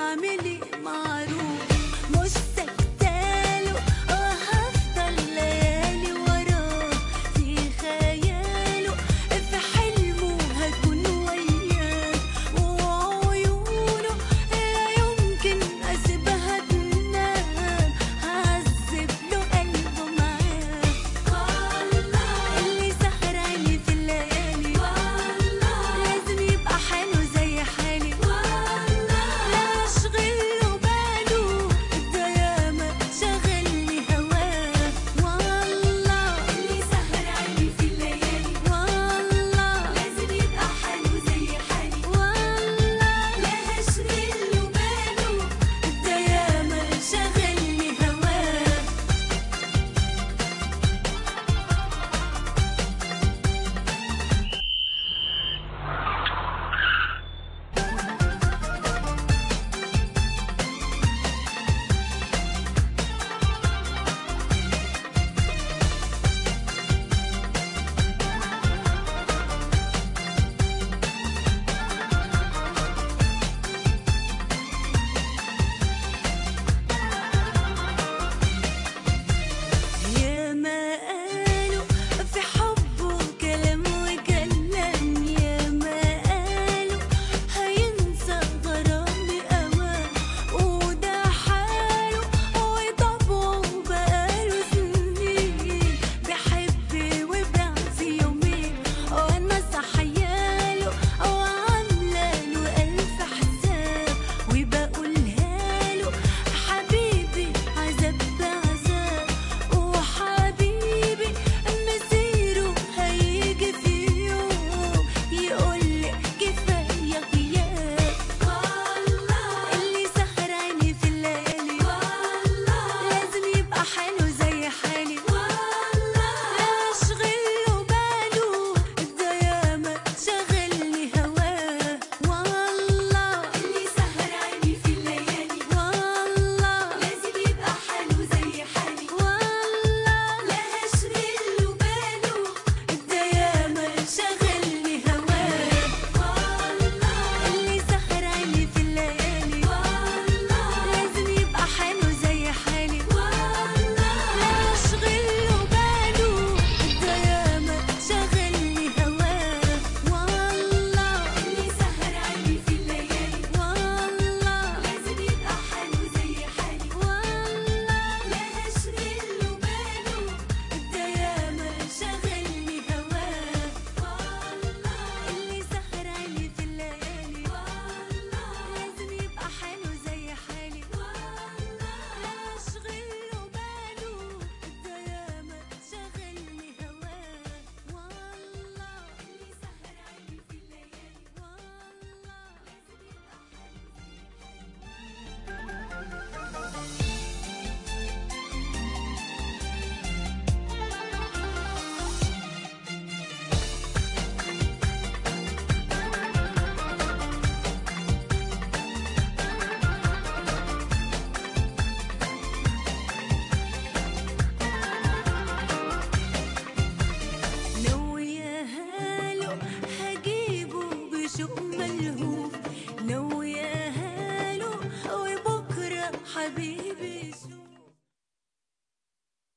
واعملي معروف، مش سكتاله وهفضل ليالي وراه في خياله، في حلمه هكون وياه، وعيونه لا يمكن اسيبها تنام، هعذب له قلبه معاه. والله اللي سهر عيني في الليالي، والله لازم يبقى حاله زي حالي، والله لا اشغل له باله، ده ياما شغلني هواه. والله اللي سهر عيني في الليالي، والله لازم يبقى حاله زي حالي، والله لا اشغل له باله، ده ياما شغلني هواه. ياما قالوا في حبه كلام وكلام، ياما قالوا هينسى غرامي أوام، وده حاله وطبعه بقاله سنين، بحب وبعز يومين، وانا صحياله وعاملاله ألف حساب، وبقولها له حبيبي عذاب بعذاب، وحبيبي مسيره هيجي في يوم يقولي كفاية غياب. والله اللي سهر عيني في الليالي، والله لازم يبقى حاله زي حالي، والله لا اشغل له باله، ده ياما شغلني هواه. والله اللي سهر عيني في الليالي، والله لازم يبقى حاله زي حالي، والله لا اشغل له باله، ده ياما شغلني هواه. والله اللي سهر عيني في الليالي، والله لازم يبقى حاله زي حالي، والله لا اشغل له باله، ده ياما شغلني هواه. والله اللي سهر عيني في الليالي، والله لازم يبقى حاله زي حالي، والله لا اشغل له باله، ده ياما شغلني هواه. والله اللي سهر عيني في الليالي، والله لازم يبقى حاله زي حالي، والله لا اشغل له باله، ده ياما شغلني هواه. والله اللي سهر عيني في الليالي، والله لازم يبقى ناوياها له هجيبه بشوق ملهوف، ناوياها له وبكره حبيبي يشوف.